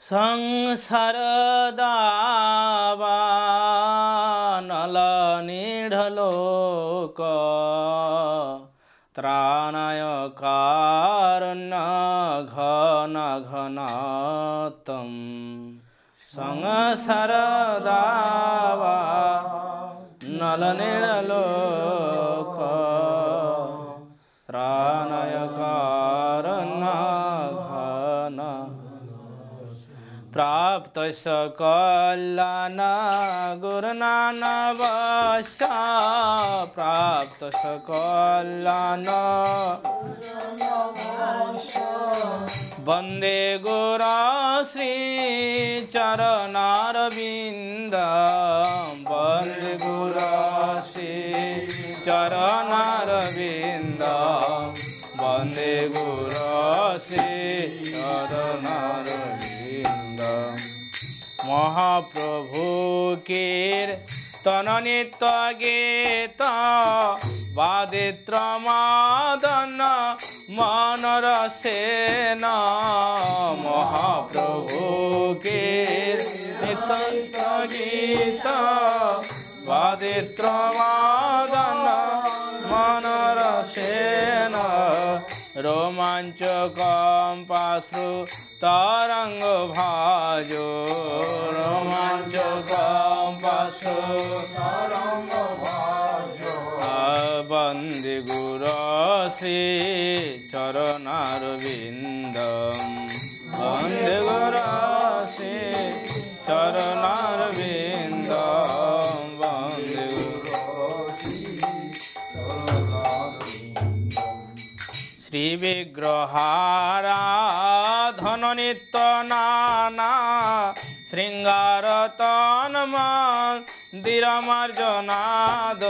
संसारदावानलनिढलोक त्राणाय कारुण्य घन घनतम संसारदावानलनिढलोक त्राणाय कारुण्य घन प्राप्त सकलान गुरुनानवश्य प्राप्त सकलान वन्दे गुरा श्री चरणारविन्द वन्दे गुरा श्री चरणारविन्द वन्दे गुरा श्री चरणारविन्द महाप्रभु कीर्तन नित्य गीत वादित्र मादन मनरसेन महाप्रभु कीर्तन गीत वादित्र मादन मनरसेन रोमांचकं पाश्रु तरंग भाजो रोमांचकं पाश्रु तरंग भाजो वन्दे गुरो श्री चरणारविन्दं वन्दे गुरो श्री चरणारविन्दं वन्दे श्री विग्रहाराधन नित्य नाना श्रृंगार तन मंदिर मार्जनाद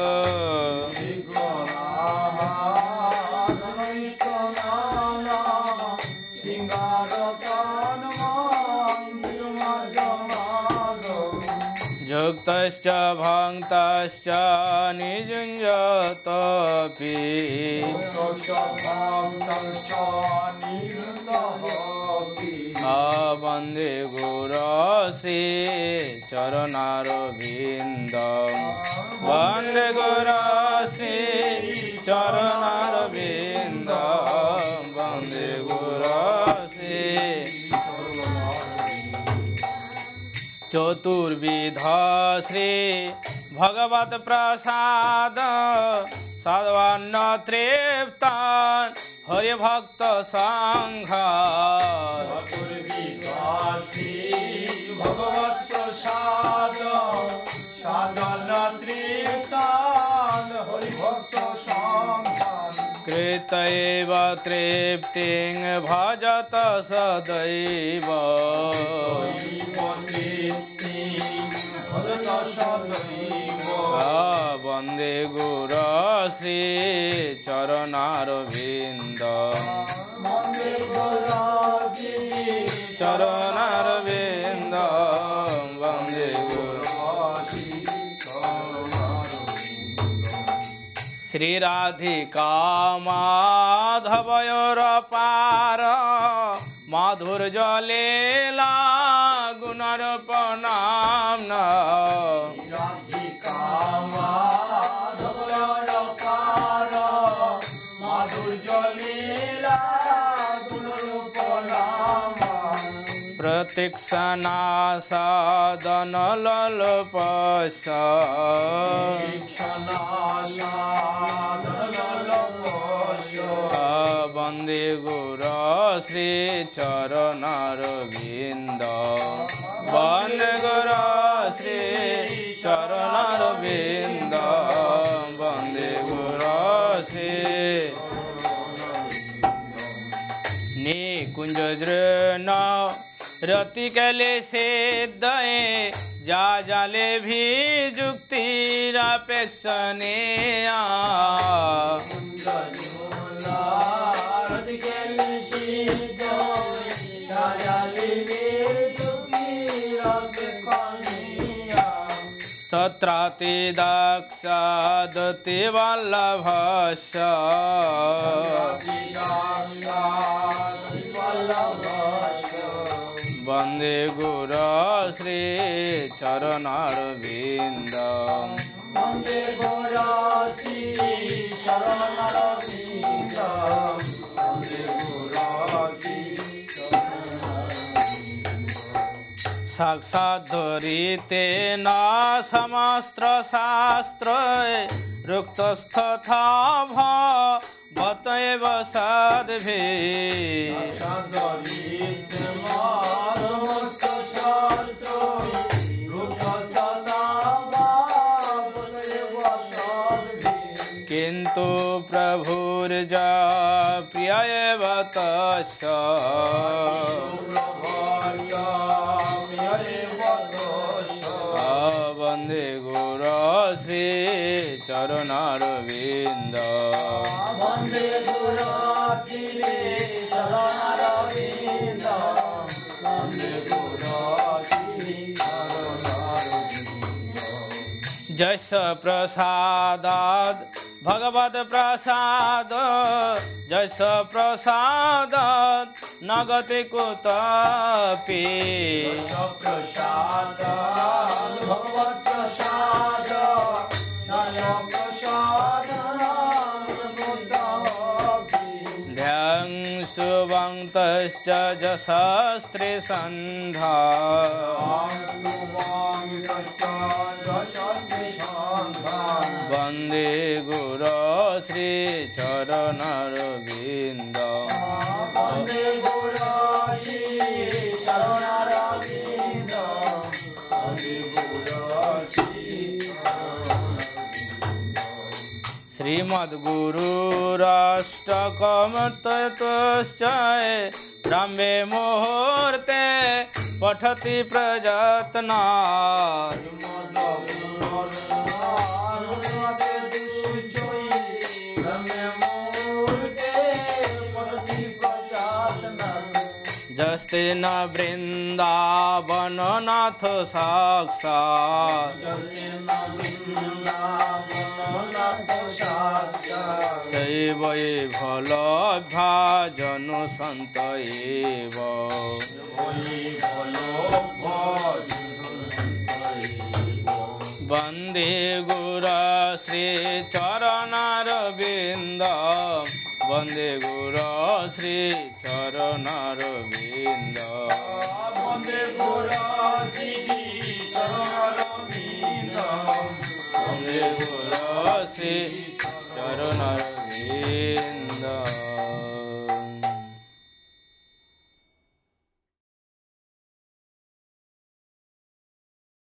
युक्तश्च भक्तश्च निजुञ्जतपि वन्दे गुरो श्री चरणारविन्दं वन्दे गुरो श्री चरणारविन्दं वन्दे गुरो श्री चतुर्विध श्री भगवत प्रसाद साधवान्न तृप्तान हरि भक्त संघ चतुर्विध श्री भगवत प्रसाद साधवान्न तृप्तान हरि भक्त संघ कृत एव तृप्तिं भजत सदैव वन्दे गुरो श्री चरणारविन्दं वन्दे गुरो श्री चरणारविन्दं वन्दे गुरो श्री श्री राधिका माधवयोरपार माधुर्य लीला गुणरूपनाम्ना राधिका माधवयोरपार माधुर्य लीला गुणरूपनाम्ना प्रतीक्षणा साधन ललपश वन्दे गुरो श्री चरणारविन्दं वन्दे गुरो श्री चरणारविन्दं वन्दे गुरो श्री निकुंज जृण रतिकले सिद्धये जा जाले भी जुक्तिरापेक्षणीया तत्राति दक्षादति वल्लभस्य वन्दे गुरो श्री चरणारविन्द वन्दे गुरो श्री चरणारविन्द वन्दे गुरो श्री साक्षात् धरितेन समस्त्र शास्त्र रुक्तस्तथा भवत एव सद्भिः किन्तु प्रभुर्जा प्रिय एव तस्य वन्दे गुरो श्री चरणारविन्द वन्दे गुरो श्री चरणारविन्द वन्दे गुरो श्री चरणारविन्द जस्य प्रसादात् भगवत् प्रसाद जस्य प्रसादात् न गति कुतपि प्रसाद भगवत् प्रसाद ध्यान सुवन्तश्च जशस्त्रे सन्धा वन्दे गुरो श्री चरणारविन्द वन्दे गुरो श्री चरणारविन्द वन्दे गुरो श्री श्रीमद्गुरुराष्टकमततश्च ब्रह्मे मुहूर्ते पठति प्रयत्नात् जस्ते न वृन्दावननाथ साक्षात् सैव भलभ्याजनु सन्त एव वन्दे गुरो श्री चरणारविन्द वन्दे गुरो श्री चरणारविन्द वन्दे गुरो श्री चरणारविन्द वन्दे गुरो श्री चरणारविन्द